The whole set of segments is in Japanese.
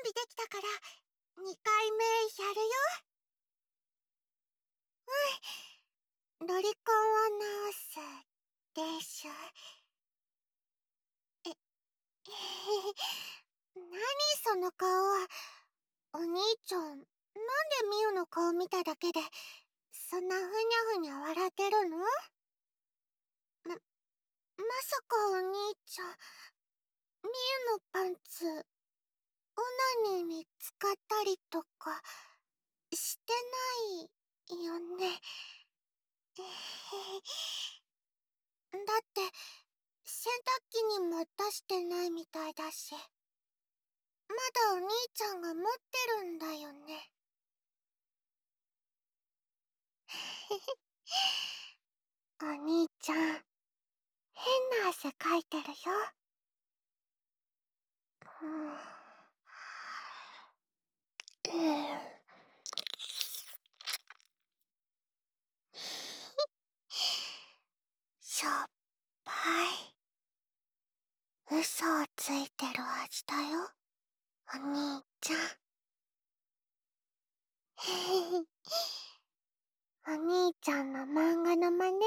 備できたから2回目やるよ。ロリコンを直すでしょ。何その顔は。お兄ちゃん、なんでミユの顔見ただけでそんなふにゃふにゃ笑ってるの？まさかお兄ちゃん、ミユのパンツオナニーに使ったりとかしてないよね。だって洗濯機にも出してないみたいだし、まだお兄ちゃんが持ってるんだよね。お兄ちゃん、変な汗かいてるよ。しょっぱい。嘘をついてる味だよ、お兄ちゃん。お兄ちゃんの漫画の真似。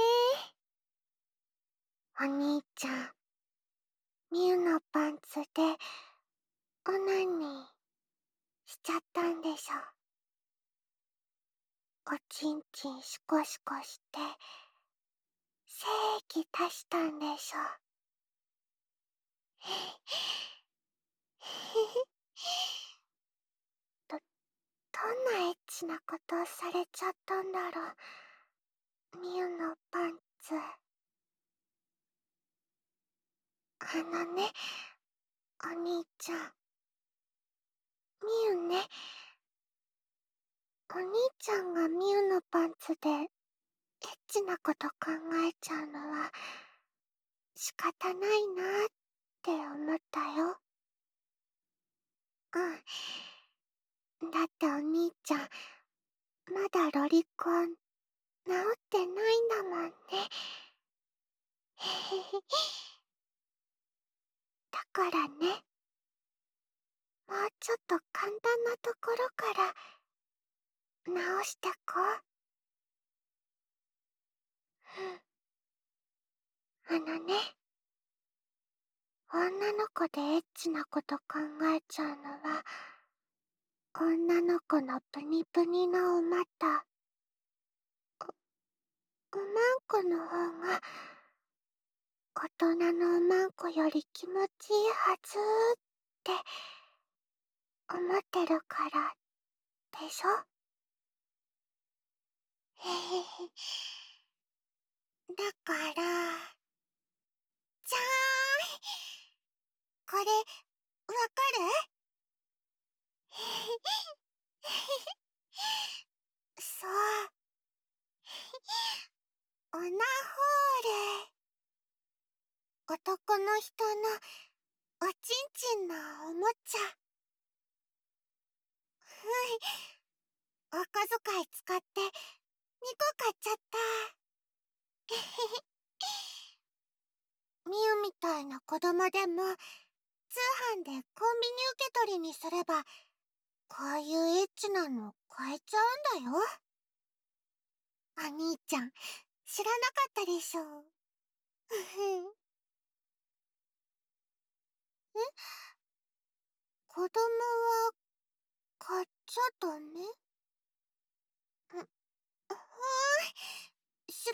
お兄ちゃん、ミユのパンツでオナニーしちゃったんでしょ。おちんちんシコシコして精液出したんでしょ。どんなエッチなことをされちゃったんだろう、ミユのパンツ。ね、お兄ちゃん、ミユね、お兄ちゃんがミユのパンツでエッチなこと考えちゃうのは仕方ないなって思ったよ。だってお兄ちゃん、まだロリコン治ってないんだもんね。だからね、もうちょっと簡単なところから直してこう。ね、女の子でエッチなこと考えちゃうのは、女の子のプニプニのお股、おまんこの方が大人のおまんこより気持ちいいはずって思ってるからでしょ。だから、じゃーん、これ、わかる？そう、オナホール。男の人のおちんちんのおもちゃ。お小遣い使って2個買っちゃった。ミユみたいな子供でも通販でコンビニ受け取りにすればこういうエッチなの買えちゃうんだよ。お兄ちゃん、知らなかったでしょ。え、子供は買っちゃダメ？はーい、知ら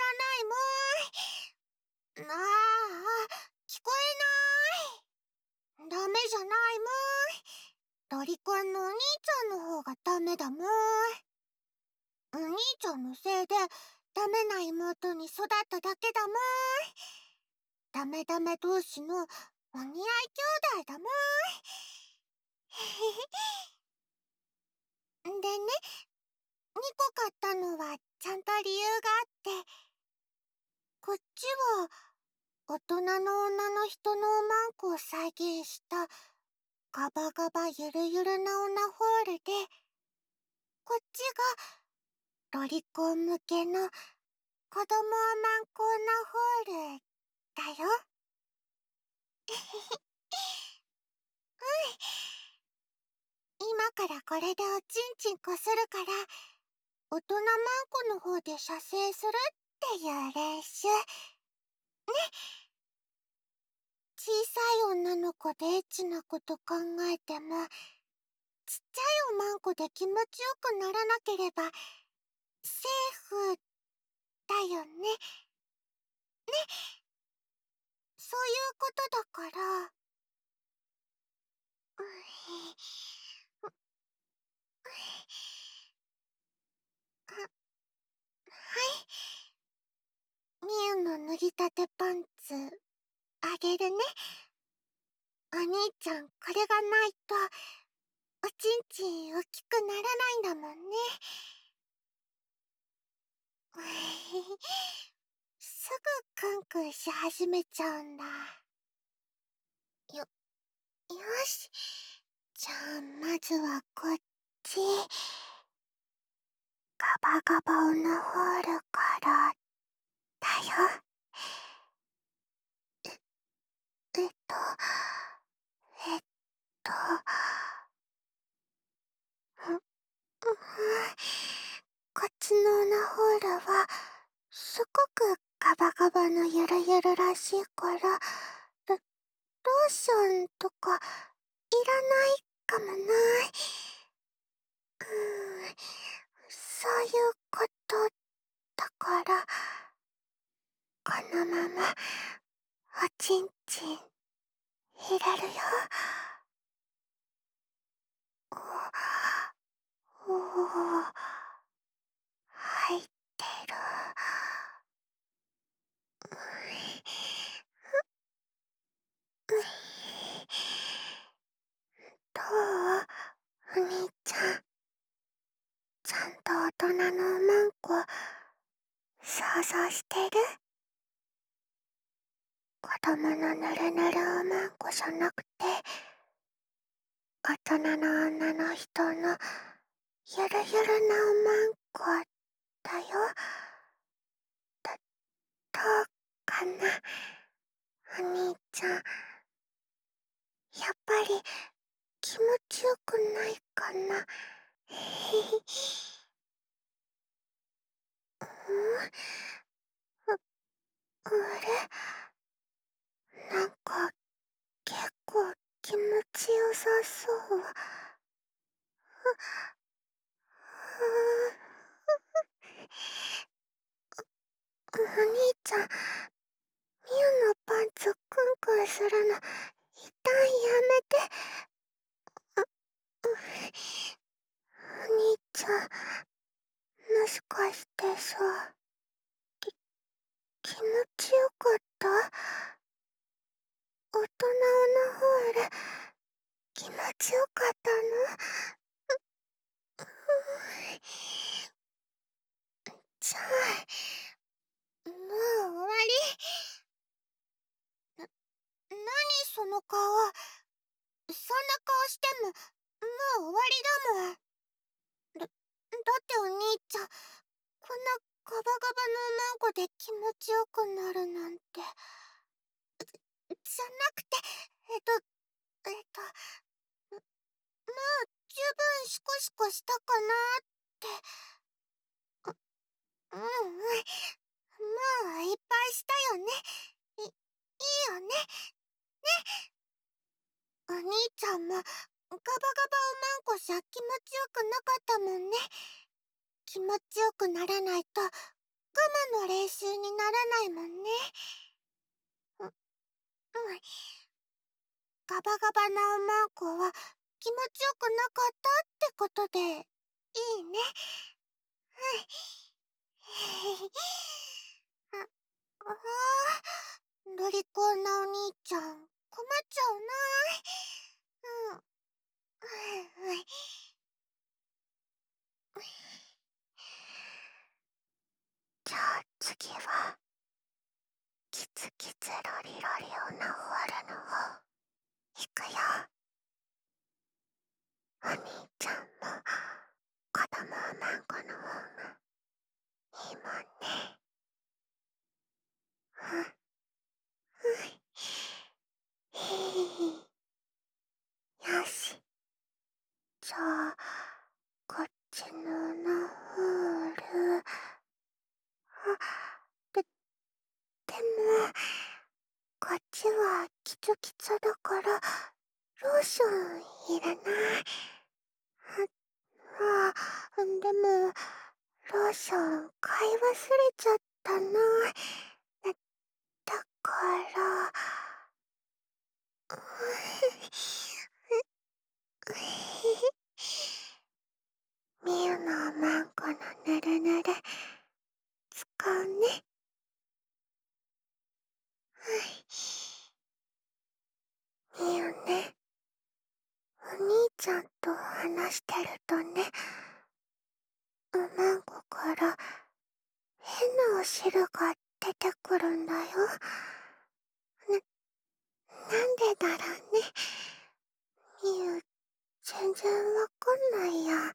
ないもーい。聞こえない。ダメじゃないもーい。ロリコンのお兄ちゃんの方がダメだもーい。お兄ちゃんのせいでダメな妹に育っただけだもーい。ダメダメ同士のお似合い兄弟だもーい。でね、2個買ったのはちゃんと理由があって、こっちは大人の女の人のおまんこを再現したガバガバゆるゆるなオナホールで、こっちがロリコン向けの子供おまんこオナホールだよ。 からこれでおちんちんこするから、大人マンコの方で射精するっていう練習。小さい女の子でエッチなこと考えても、ちっちゃいおまんこで気持ちよくならなければ、セーフだよね。そういうことだから。ういはみゆの脱ぎたてパンツ、あげるね。お兄ちゃん、これがないと、おちんちん大きくならないんだもんね。すぐクンクンし始めちゃうんだ。よし。じゃあ、まずはこっち。ガバガバオナホールからだよ。えっと、えっと、んこっちのオナホールは、すごくガバガバのゆるゆるらしいから、ローションとかいらないかもな。そういうことだから、このままおちんちん入れるよ。おお、入ってる。どう？お兄ちゃん、ちゃんと大人のおまんこ想像してる？子供のぬるぬるおまんこじゃなくて、大人の女の人のゆるゆるなおまんこだよ。どうかな、お兄ちゃん。やっぱり気持ちよくないかな。あれ、なんか結構気持ちよさそう。お兄ちゃん、みゆのパンツクンクンするの、一旦やめて。お兄ちゃん、もしかしてさ、気持ちよかった？大人のホール、気持ちよかったの？じゃあ、もう終わり？なにその顔。そんな顔しても、もう終わりだもん。だってお兄ちゃん、こんなガバガバのマンコで気持ちよくなるなんて。じゃなくて、えっと、もう十分シコシコしたかなって。うんうん。もういっぱいしたよね。いいよね。お兄ちゃんもガバガバおまんこじゃ気持ちよくなかったもんね。気持ちよくならないと我慢の練習にならないもんね。うん。ガバガバなおまんこは気持ちよくなかったってことでいいね。あロリコンなお兄ちゃん、困っちゃうな。じゃあ次は、キツキツロリロリオナホールの方、いくよ。お兄ちゃんも子供おまんこの方がいいもんね。よし。 じゃあ、こっちのナフール。で、でも、こっちはキツキツだから、ローションいらない。でも、ローション買い忘れちゃったな。だから、ミユのおまんこのぬるぬる、使うね。ミユね、お兄ちゃんと話してるとね、おまんこから変なお汁が出てくるんだよ。なんでだろうね。ミユ、全然わかんないや。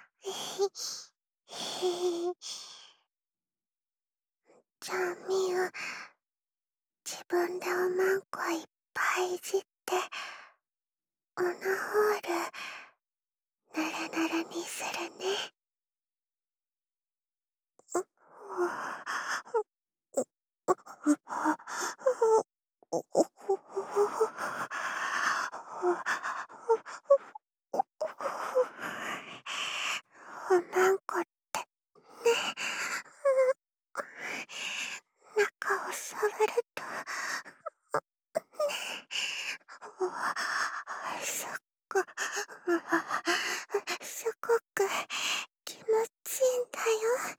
じゃあミユ、自分でおまんこいっぱいいじって、オナホール、ぬるぬるにするね。おまんこってね、中を触ると、すっご、すごく気持ちいいんだよ。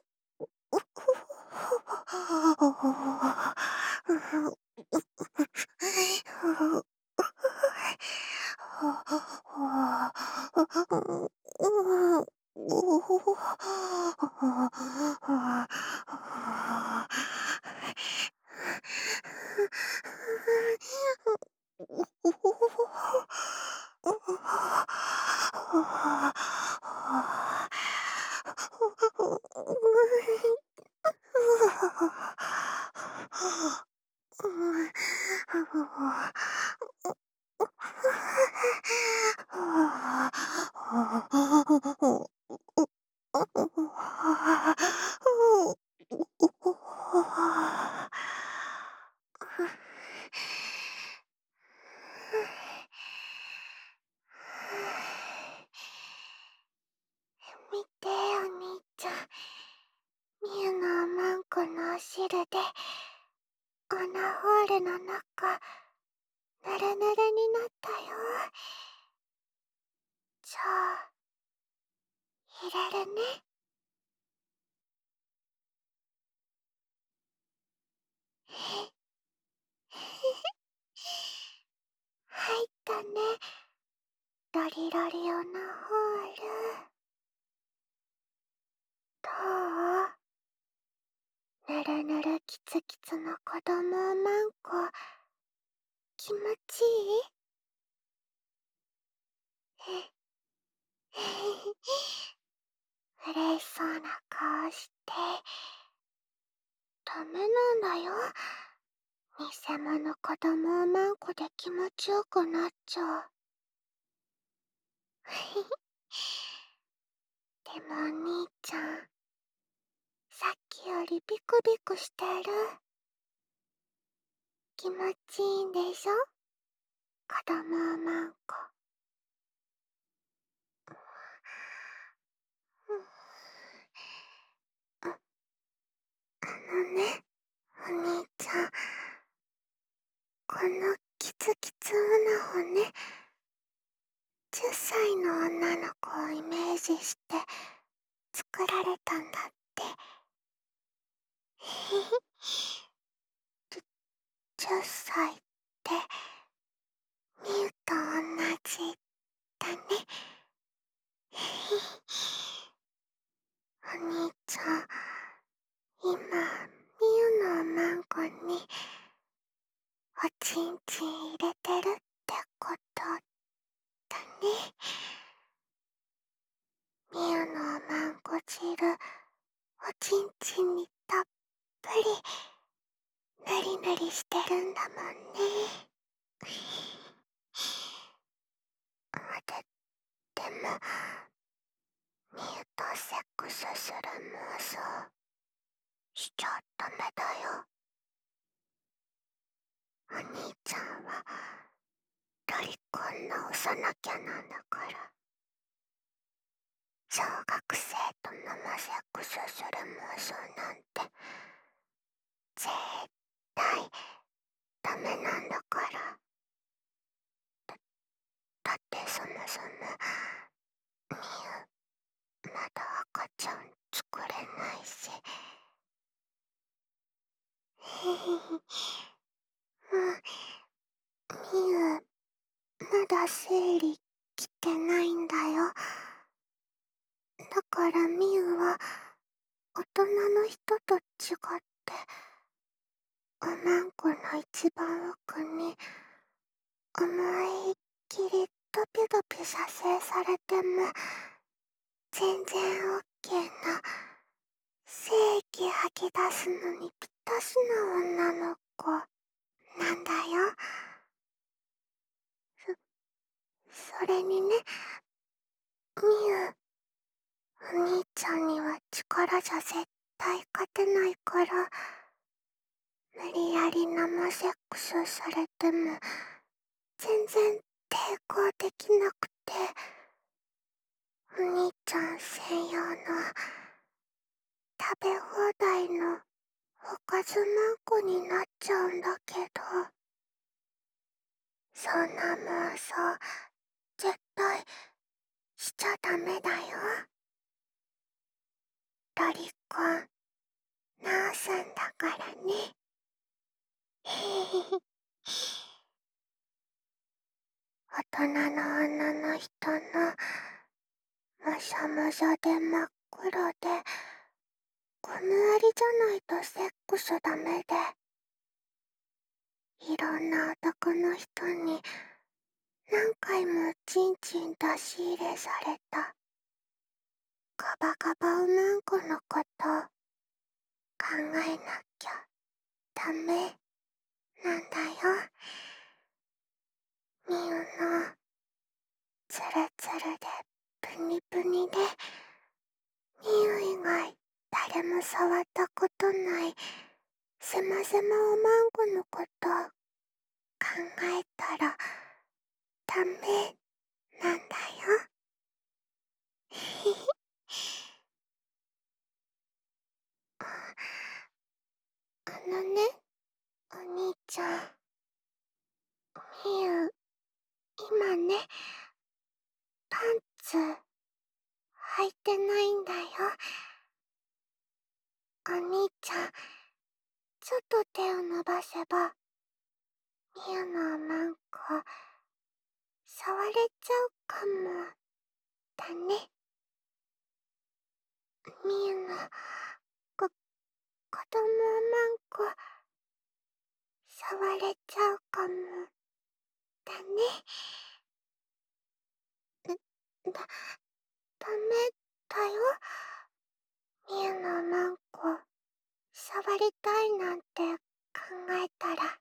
見て、お兄ちゃん。ミユのおまんこのお汁で、オナホールの中、ぬるぬるになったよ。じゃあ、入れるね。入ったね。ロリロリオナホール。どう？ぬるぬるキツキツの子供おまんこ、気持ちいい？嬉しそうな顔して。ダメなんだよ。偽物子供おまんこで気持ちよくなっちゃう。でもお兄ちゃん、さっきよりビクビクしてる。気持ちいいんでしょ？子供おまんこ。ね、お兄ちゃん、このキツキツオナホね、10歳の女の子をイメージして作られたんだって。10歳ってミユと同じだね。お兄ちゃん、今ミユのおまんこにおちんちん入れてるってことだね。ミユのおまんこ汁、おちんちんにたっぷりぬりぬりしてるんだもんね。でもみゆとセックスする妄想しちゃダメだよ。お兄ちゃんはロリコン直さなきゃなんだから。小学生と生セックスする妄想なんて絶対ダメなんだから。だってそもそもみゆまだ赤ちゃん作れないし。みゆまだ生理来てないんだよ。だからみゆは大人の人と違っておまんこの一番奥に思いっきりドピドピ射精されても全然オッケーな精液吐き出すのにぴったしな女の子なんだよ。それにね、みゆ、お兄ちゃんには力じゃ絶対勝てないから、無理やり生セックスされても全然抵抗できなくて、お兄ちゃん専用の食べ放題のおかずまんこになっちゃうんだけど、そんな妄想絶対しちゃダメだよ。ロリコン直すんだからね。大人の女の人のもしゃもしゃで真っ黒でゴムありじゃないとセックスダメで、いろんな男の人に何回もチンチン出し入れされたガバガバおまんこのこと考えなきゃダメなんだよ。みゆのツルツルでプニプニでみゆ以外誰も触ったことないせませまおまんこのこと考えたらダメなんだよ。ね、お兄ちゃん、みゆ、今ね、パンツ履いてないんだよ。お兄ちゃん、ちょっと手を伸ばせば、みゆのおまんこ、触れちゃうかも、だね。みゆの、子供おまんこ、触れちゃうかも、だね。だ、ダメだよ。みゆのおまんこ、触りたいなんて考えたら。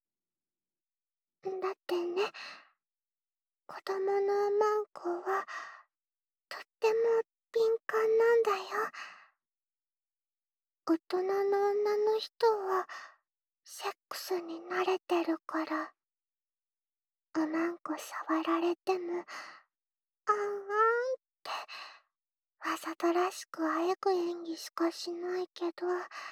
だってね、子供のおまんこはとっても敏感なんだよ。大人の女の人はセックスに慣れてるから、おまんこ触られても、あんあんってわざとらしくあえぐ演技しかしないけど、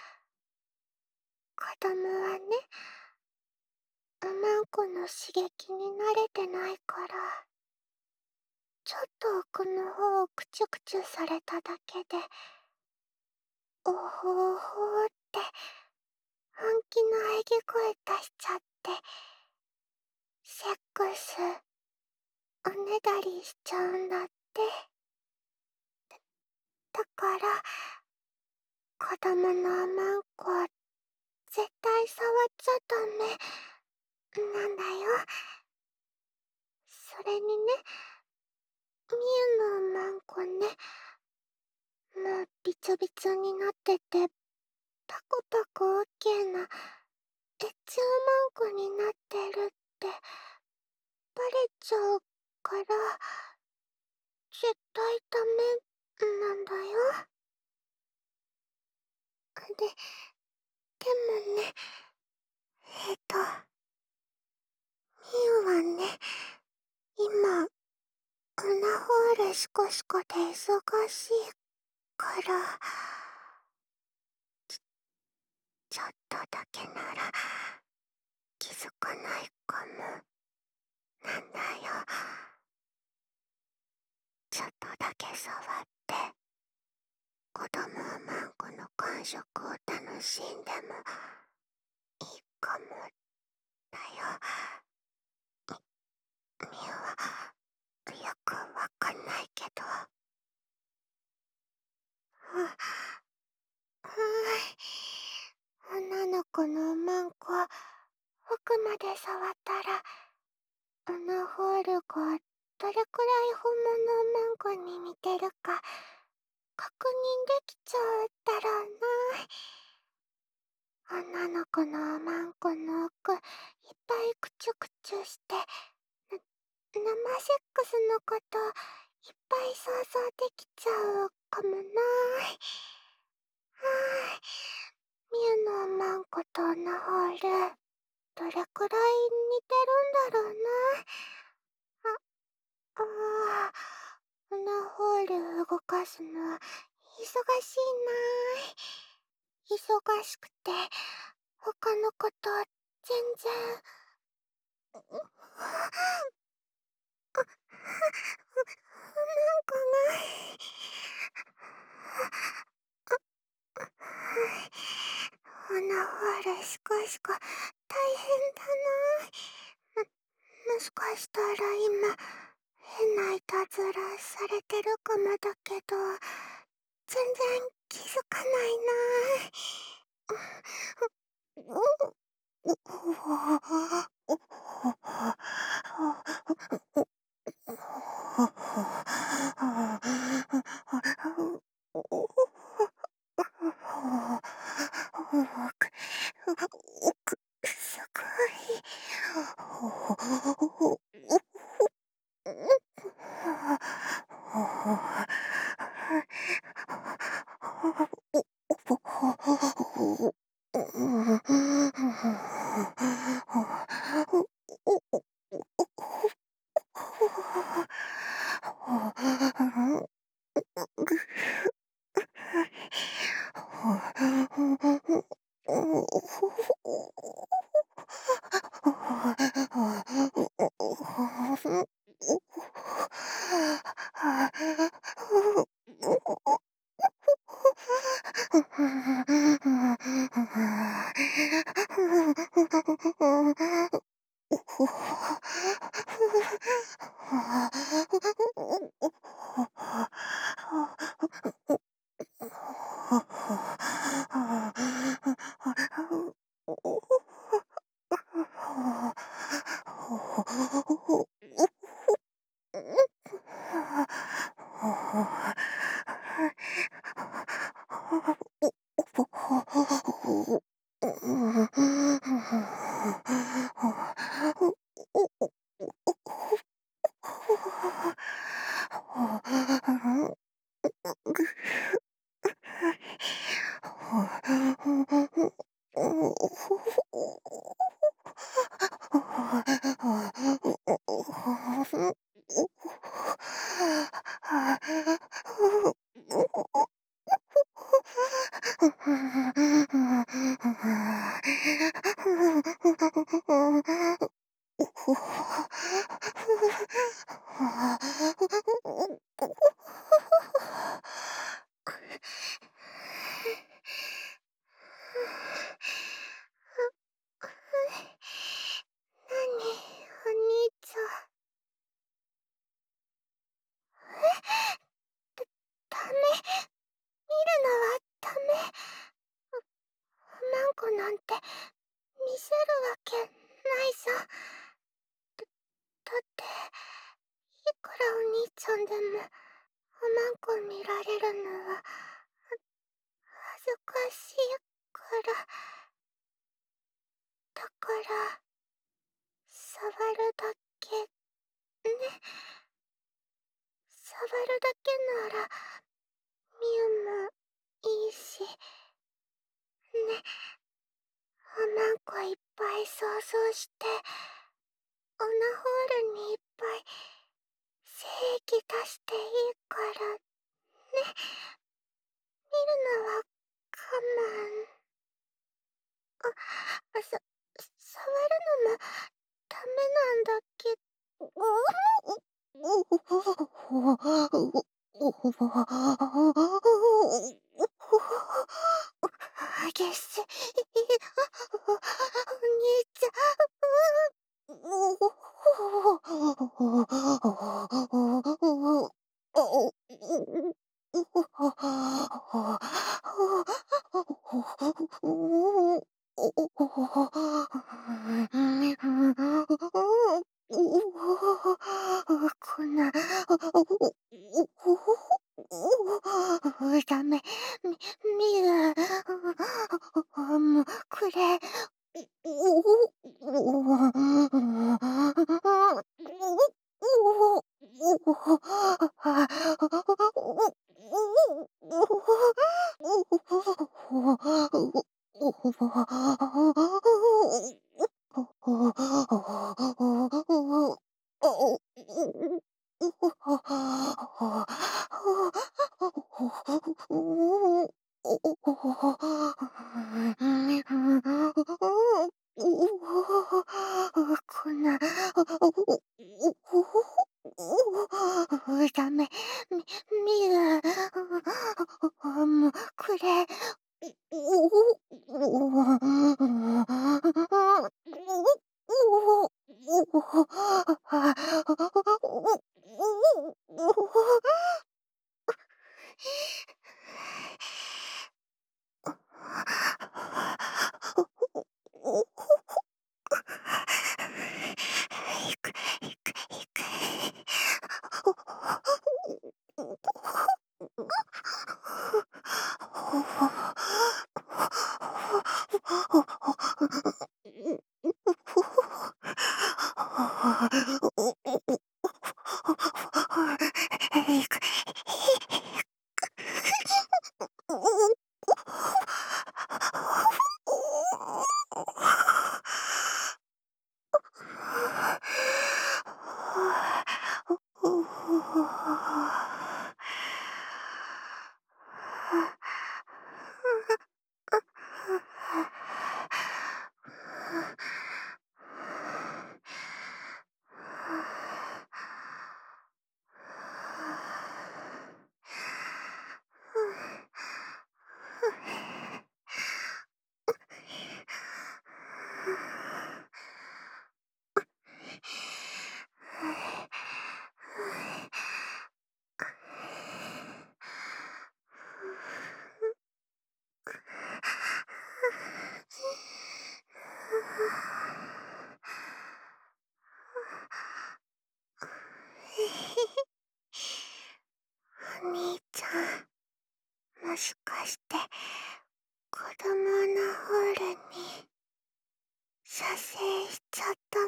子供はね、おまんこの刺激に慣れてないから、ちょっと奥の方をクチュクチュされただけで、おほおほって本気の喘ぎ声出しちゃって、セックスおねだりしちゃうんだって。だから子供のおまんこ絶対触っちゃダメなんだよ。それにね、みゆのおまんこね、もうびちょびちょになっててパコパコオッケーなエッチおまんこになってるってバレちゃうから、絶ダメなんだよ。でもね、みゆはね、今、アナホールシコシコで忙しいから、ちょっとだけなら気づかないかも。なんだよ。ちょっとだけ触って、子供マンコの感触を楽しんでもいいかもだよ。みゆはよくわかんないけど。はーい。女の子のおまんこ、奥まで触ったら、アナホールがどれくらい本物のマンコに似てるか確認できちゃうだろうな。女の子のおまんこの奥いっぱいクチュクチュして生セックスのこといっぱい想像できちゃうかもな。みゆのおまんことアナホールどれくらい似てるんだろうな。あアナホール動かすの忙しいな。忙しくて他のこと全然。なんかアナホールシコシコ大変だな。もしかしたら今変ないたずらされてるかもだけど全然気づかないすごい。ダメ、見るのはダメ。マンコなんて見せるわけないさ。だっていくらお兄ちゃんでもおまんこ見られるのは恥ずかしいから。だから触るだけね。触るだけならみゆもいいしね。おまんこいっぱい想像してオナホールにいっぱい精液出していいからね。見るのは我慢。触るのもダメなんだけど。激しい。お兄ちゃん。こんな、ダメ、みゆ、もう、くれ。こんな、ダメ、みゆ、もう、くれ。お兄ちゃん、もしかして子供のホールに射精しちゃった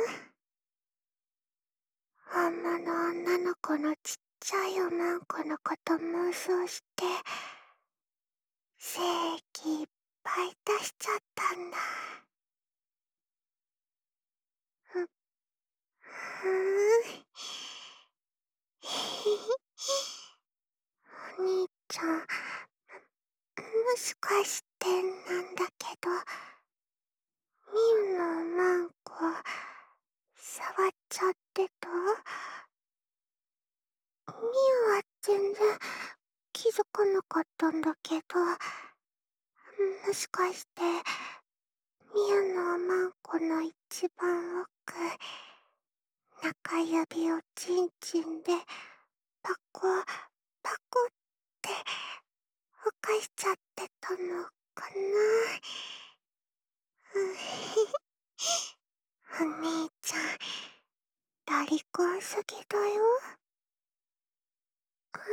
の？本物女の子のちっちゃいおまんこのこと妄想して精液いっぱい出しちゃったんだ。ふん。お兄ちゃん、もしかしてなんだけど、みゆのおまんこ触っちゃってた？みゆは全然気づかなかったんだけど、もしかしてみゆのおまんこの一番奥、中指をチンチンでパコパコってふかしちゃってたのかな。お兄ちゃん、ラリコンすぎだよ。と、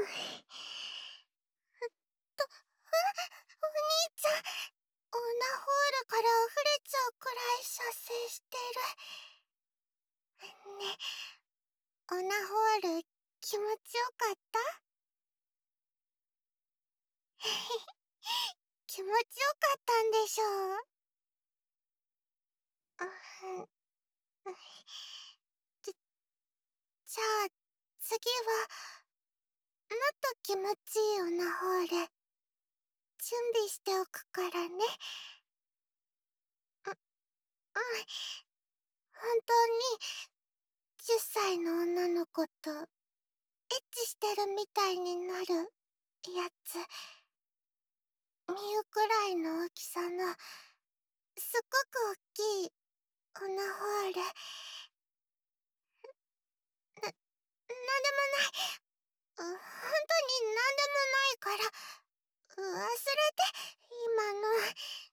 お兄ちゃん、オナホールから溢れちゃうくらい射精してる。ね、オナホール気持ちよかった？気持ちよかったんでしょう？うん。じじゃあ、次は、もっと気持ちいいオナホール、準備しておくからね。うん、本当に、10歳の女の子と、エッチしてるみたいになる、やつ。ミュくらいの大きさの、すっごく大きい、オナホール。なんでもない。本当になんでもないから、忘れて、今の。